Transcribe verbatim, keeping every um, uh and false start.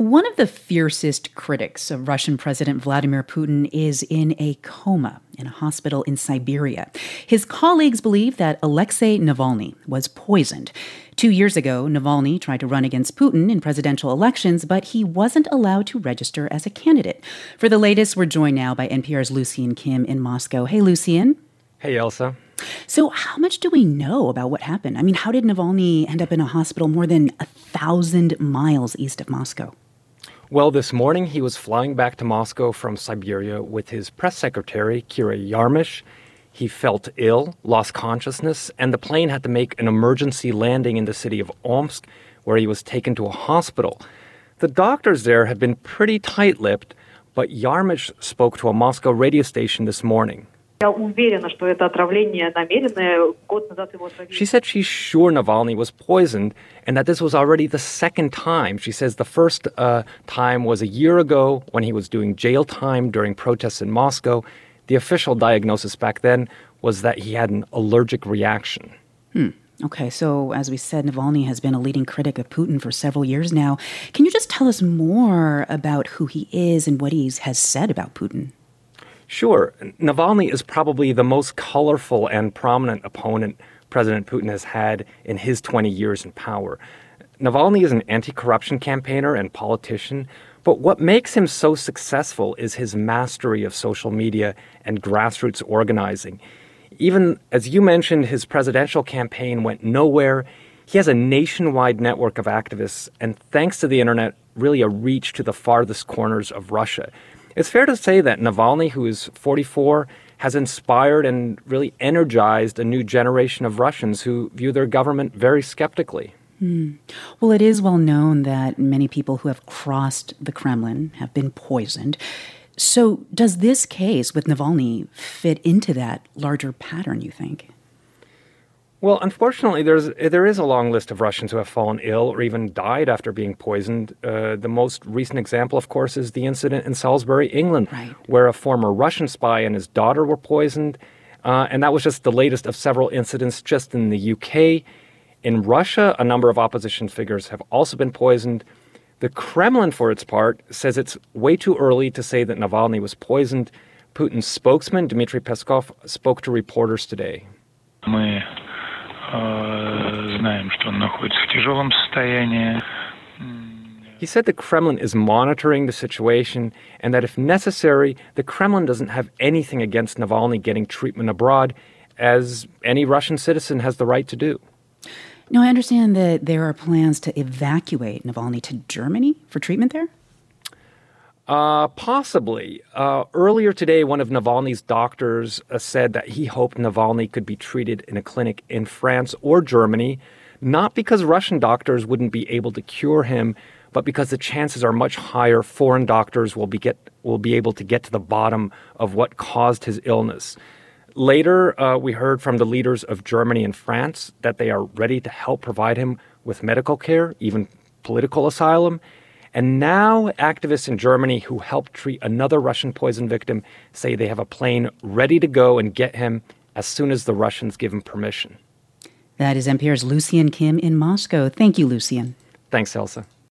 One of the fiercest critics of Russian President Vladimir Putin is in a coma in a hospital in Siberia. His colleagues believe that Alexei Navalny was poisoned. Two years ago, Navalny tried to run against Putin in presidential elections, but he wasn't allowed to register as a candidate. For the latest, we're joined now by N P R's Lucian Kim in Moscow. Hey, Lucian. Hey, Elsa. So how much do we know about what happened? I mean, how did Navalny end up in a hospital more than a thousand miles east of Moscow? Well, this morning he was flying back to Moscow from Siberia with his press secretary, Kira Yarmysh. He felt ill, lost consciousness, and the plane had to make an emergency landing in the city of Omsk, where he was taken to a hospital. The doctors there had been pretty tight-lipped, but Yarmysh spoke to a Moscow radio station this morning. She said she's sure Navalny was poisoned and that this was already the second time. She says the first uh, time was a year ago when he was doing jail time during protests in Moscow. The official diagnosis back then was that he had an allergic reaction. Hmm. Okay, so as we said, Navalny has been a leading critic of Putin for several years now. Can you just tell us more about who he is and what he has said about Putin? Sure. Navalny is probably the most colorful and prominent opponent President Putin has had in his twenty years in power. Navalny is an anti-corruption campaigner and politician, but what makes him so successful is his mastery of social media and grassroots organizing. Even as you mentioned, his presidential campaign went nowhere. He has a nationwide network of activists, and thanks to the internet, really a reach to the farthest corners of Russia. It's fair to say that Navalny, who is forty-four, has inspired and really energized a new generation of Russians who view their government very skeptically. Mm. Well, it is well known that many people who have crossed the Kremlin have been poisoned. So does this case with Navalny fit into that larger pattern, you think? Well, unfortunately, there's there is a long list of Russians who have fallen ill or even died after being poisoned. Uh, the most recent example, of course, is the incident in Salisbury, England, right, where a former Russian spy and his daughter were poisoned. Uh, and that was just the latest of several incidents just in the U K. In Russia, a number of opposition figures have also been poisoned. The Kremlin, for its part, says it's way too early to say that Navalny was poisoned. Putin's spokesman, Dmitry Peskov, spoke to reporters today. Мы знаем, что он находится в тяжелом состоянии. He said the Kremlin is monitoring the situation and that if necessary, the Kremlin doesn't have anything against Navalny getting treatment abroad, as any Russian citizen has the right to do. Now, I understand that there are plans to evacuate Navalny to Germany for treatment there? Uh, possibly. Uh, earlier today, one of Navalny's doctors uh, said that he hoped Navalny could be treated in a clinic in France or Germany, not because Russian doctors wouldn't be able to cure him, but because the chances are much higher foreign doctors will be get will be able to get to the bottom of what caused his illness. Later, uh, we heard from the leaders of Germany and France that they are ready to help provide him with medical care, even political asylum. And now activists in Germany who helped treat another Russian poison victim say they have a plane ready to go and get him as soon as the Russians give him permission. That is N P R's Lucian Kim in Moscow. Thank you, Lucian. Thanks, Elsa.